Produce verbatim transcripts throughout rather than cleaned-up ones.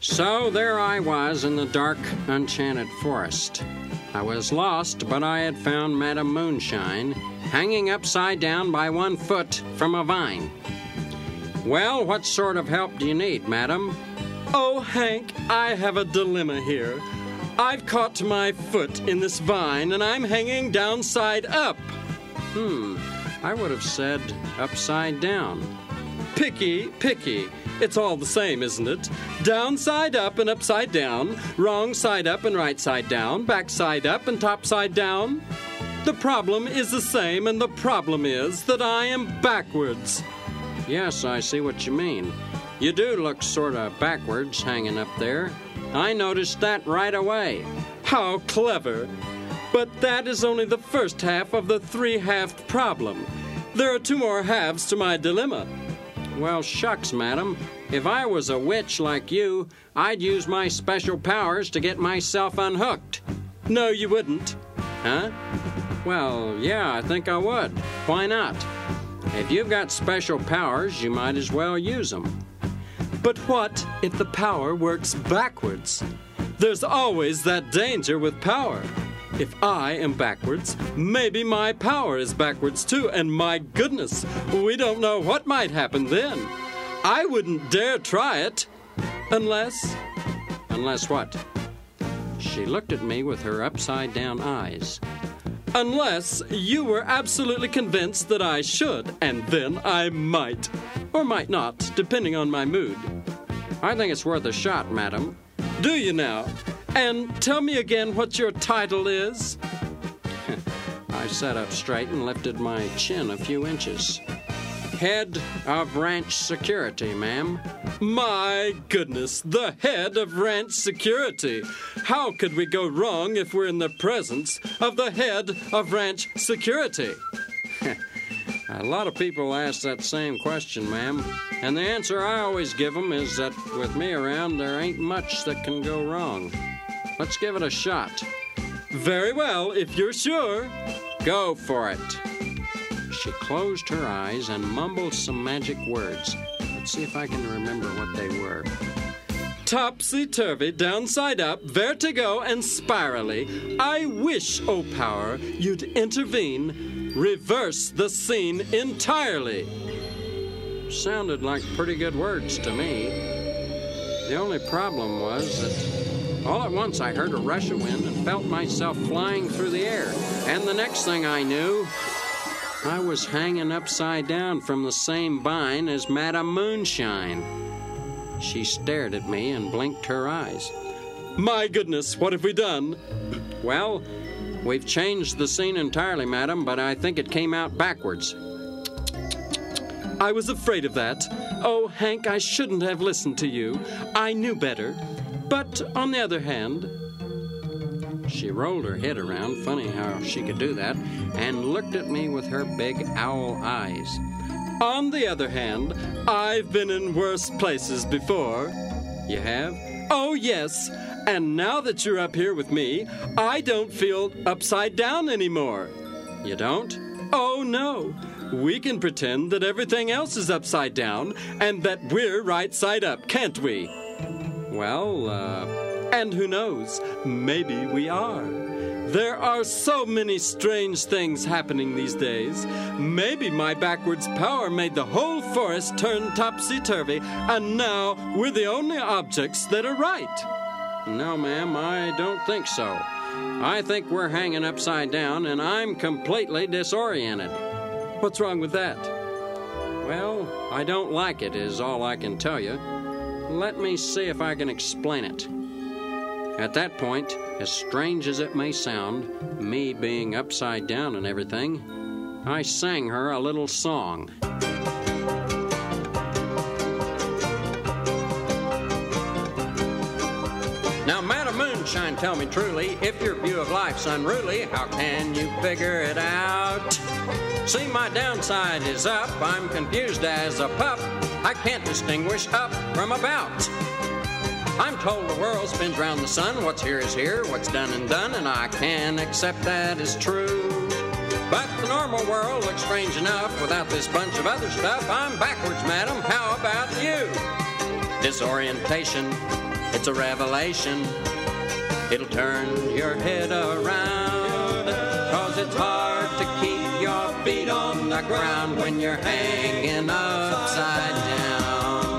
So there I was in the dark, enchanted forest. I was lost, but I had found Madam Moonshine, hanging upside down by one foot from a vine. Well, what sort of help do you need, madam? Oh, Hank, I have a dilemma here. I've caught my foot in this vine, and I'm hanging downside up. Hmm, I would have said upside down. Picky, picky. It's all the same, isn't it? Downside up and upside down, wrong side up and right side down, back side up and top side down. The problem is the same, and the problem is that I am backwards. Yes, I see what you mean. You do look sort of backwards hanging up there. I noticed that right away. How clever. But that is only the first half of the three-halved problem. There are two more halves to my dilemma. Well, shucks, madam. If I was a witch like you, I'd use my special powers to get myself unhooked. No, you wouldn't. Huh? Well, yeah, I think I would. Why not? If you've got special powers, you might as well use them. But what if the power works backwards? There's always that danger with power. If I am backwards, maybe my power is backwards too, and my goodness, we don't know what might happen then. I wouldn't dare try it. Unless... Unless what? She looked at me with her upside-down eyes. Unless you were absolutely convinced that I should, and then I might. Or might not, depending on my mood. I think it's worth a shot, madam. Do you now? And tell me again what your title is. I sat up straight and lifted my chin a few inches. Head of Ranch Security, ma'am. My goodness, the head of Ranch Security. How could we go wrong if we're in the presence of the head of Ranch Security? A lot of people ask that same question, ma'am. And the answer I always give them is that with me around, there ain't much that can go wrong. Let's give it a shot. Very well, if you're sure. Go for it. She closed her eyes and mumbled some magic words. Let's see if I can remember what they were. Topsy-turvy, downside up, vertigo, and spirally. I wish, O power, you'd intervene, reverse the scene entirely. Sounded like pretty good words to me. The only problem was that all at once I heard a rush of wind and felt myself flying through the air. And the next thing I knew, I was hanging upside down from the same vine as Madam Moonshine. She stared at me and blinked her eyes. My goodness, what have we done? Well, we've changed the scene entirely, madam, but I think it came out backwards. I was afraid of that. Oh, Hank, I shouldn't have listened to you. I knew better. But on the other hand... She rolled her head around, funny how she could do that, and looked at me with her big owl eyes. On the other hand, I've been in worse places before. You have? Oh, yes. And now that you're up here with me, I don't feel upside down anymore. You don't? Oh, no. We can pretend that everything else is upside down and that we're right side up, can't we? Well, uh... And who knows? Maybe we are. There are so many strange things happening these days. Maybe my backwards power made the whole forest turn topsy-turvy, and now we're the only objects that are right. No, ma'am, I don't think so. I think we're hanging upside down, and I'm completely disoriented. What's wrong with that? Well, I don't like it, is all I can tell you. Let me see if I can explain it. At that point, as strange as it may sound, me being upside down and everything, I sang her a little song. Now, Madam Moonshine, tell me truly, if your view of life's unruly, how can you figure it out? See, my downside is up, I'm confused as a pup, I can't distinguish up from about. I'm told the world spins round the sun, what's here is here, what's done and done, and I can accept that is true. But the normal world looks strange enough without this bunch of other stuff. I'm backwards, madam, how about you? Disorientation, It's a revelation. It'll turn your head around, 'cause it's hard to keep your feet on the ground when you're hanging upside down.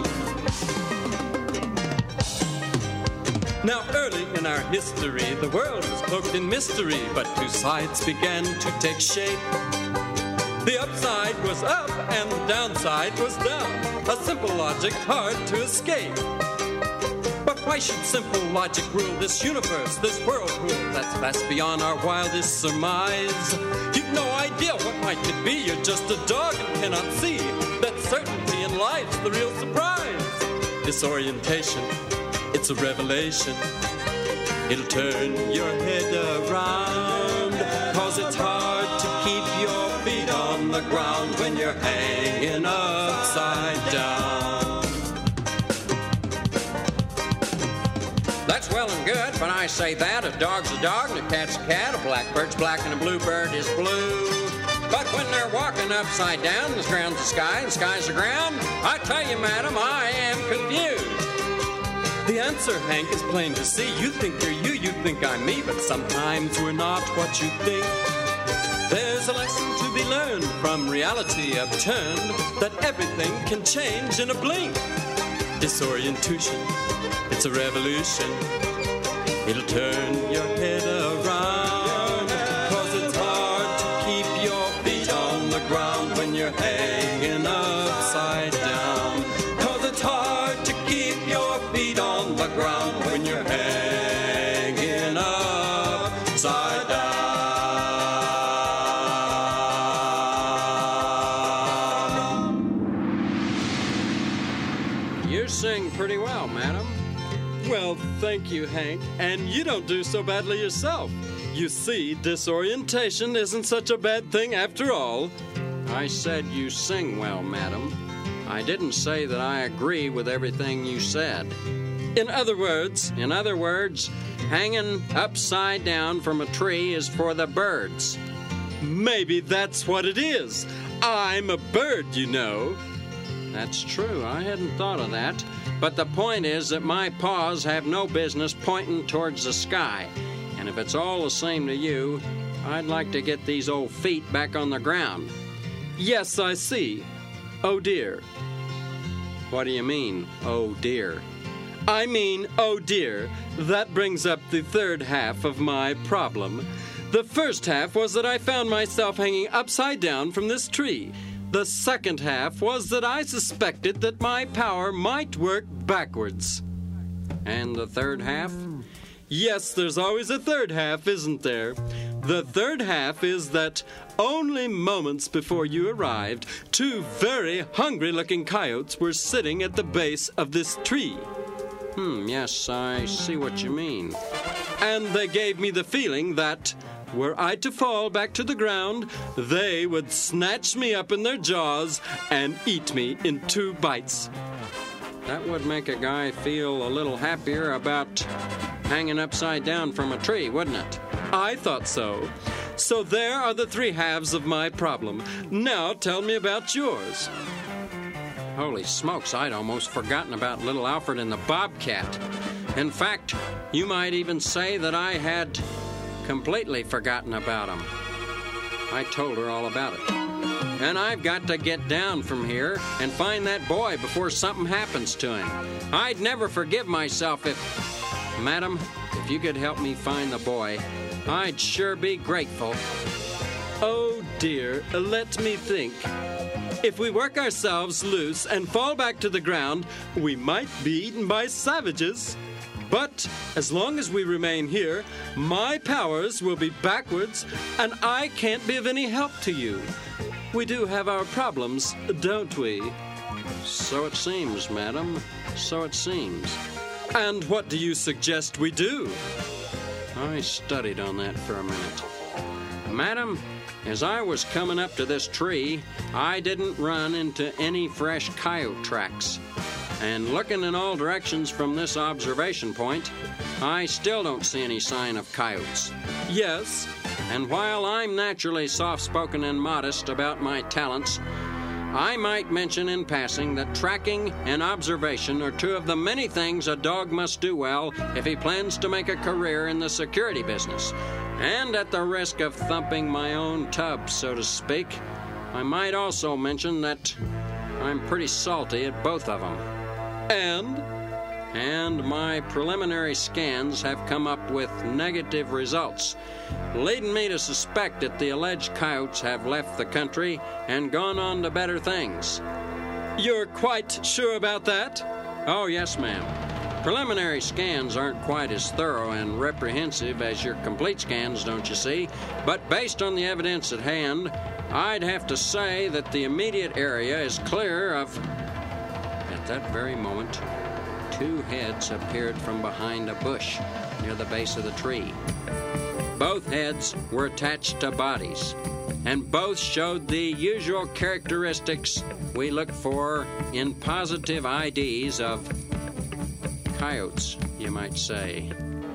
Now, early in our history, the world was cloaked in mystery, but two sides began to take shape. The upside was up and the downside was down. A simple logic hard to escape. But why should simple logic rule this universe, this whirlpool that's vast beyond our wildest surmise? You've no idea what might it be. You're just a dog and cannot see that certainty in life's the real surprise. Disorientation, it's a revelation. It'll turn your head around, 'cause it's hard to keep your feet on the ground when you're hanging upside down. That's well and good, but I say that a dog's a dog and a cat's a cat, a blackbird's black and a bluebird is blue. But when they're walking upside down, the ground's the sky and the sky's the ground, I tell you, madam, I am confused. The answer, Hank, is plain to see. You think you're you, you think I'm me, but sometimes we're not what you think. There's a lesson to be learned from reality upturned, that everything can change in a blink. Disorientation, it's a revolution. It'll turn your head around, 'cause it's hard to keep your feet on the ground when you're hanging upside down. 'Cause it's hard to keep your feet on the ground when you're hanging upside down. You sing pretty well, madam. Well, thank you, Hank. And you don't do so badly yourself. You see, disorientation isn't such a bad thing after all. I said you sing well, madam. I didn't say that I agree with everything you said. In other words, In other words, hanging upside down from a tree is for the birds. maybe that's what it is. I'm a bird, you know. That's true. I hadn't thought of that. But the point is that my paws have no business pointing towards the sky. And if it's all the same to you, I'd like to get these old feet back on the ground. Yes, I see. Oh, dear. What do you mean, oh dear? I mean, oh dear, that brings up the third half of my problem. The first half was that I found myself hanging upside down from this tree. The second half was that I suspected that my power might work backwards. And the third half? Yes, there's always a third half, isn't there? The third half is that only moments before you arrived, two very hungry-looking coyotes were sitting at the base of this tree. Hmm, yes, I see what you mean. And they gave me the feeling that, were I to fall back to the ground, they would snatch me up in their jaws and eat me in two bites. That would make a guy feel a little happier about hanging upside down from a tree, wouldn't it? I thought so. So there are the three halves of my problem. Now tell me about yours. Holy smokes, I'd almost forgotten about little Alfred and the Bobcat. In fact, you might even say that I had completely forgotten about him. I told her all about it. And I've got to get down from here and find that boy before something happens to him. I'd never forgive myself if... Madam, if you could help me find the boy, I'd sure be grateful. Oh, dear, let me think. If we work ourselves loose and fall back to the ground, we might be eaten by savages. But as long as we remain here, my powers will be backwards, and I can't be of any help to you. We do have our problems, don't we? So it seems, madam. So it seems. And what do you suggest we do? I studied on that for a minute. Madam, as I was coming up to this tree, I didn't run into any fresh coyote tracks. And looking in all directions from this observation point, I still don't see any sign of coyotes. Yes. And while I'm naturally soft-spoken and modest about my talents, I might mention in passing that tracking and observation are two of the many things a dog must do well if he plans to make a career in the security business. And at the risk of thumping my own tub, so to speak, I might also mention that I'm pretty salty at both of them. And? And my preliminary scans have come up with negative results, leading me to suspect that the alleged coyotes have left the country and gone on to better things. You're quite sure about that? Oh, yes, ma'am. Preliminary scans aren't quite as thorough and reprehensive as your complete scans, don't you see? But based on the evidence at hand, I'd have to say that the immediate area is clear of... At that very moment, two heads appeared from behind a bush near the base of the tree. Both heads were attached to bodies, and both showed the usual characteristics we look for in positive I Ds of coyotes, you might say.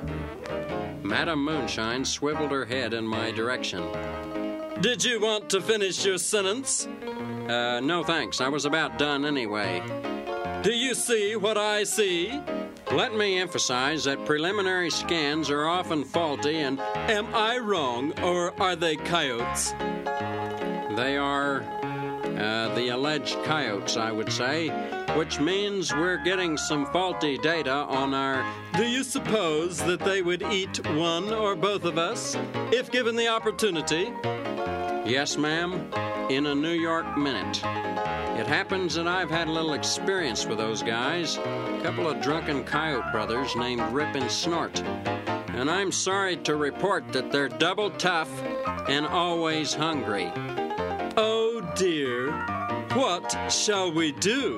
Madam Moonshine swiveled her head in my direction. Did you want to finish your sentence? Uh, no thanks. I was about done anyway. Do you see what I see? Let me emphasize that preliminary scans are often faulty and... Am I wrong, or are they coyotes? They are uh, the alleged coyotes, I would say, which means we're getting some faulty data on our... Do you suppose that they would eat one or both of us, if given the opportunity? Yes, ma'am, in a New York minute. It happens that I've had a little experience with those guys, a couple of drunken coyote brothers named Rip and Snort. And I'm sorry to report that they're double tough and always hungry. Oh, dear. What shall we do?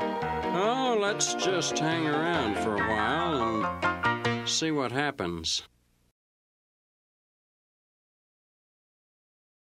Oh, let's just hang around for a while and see what happens.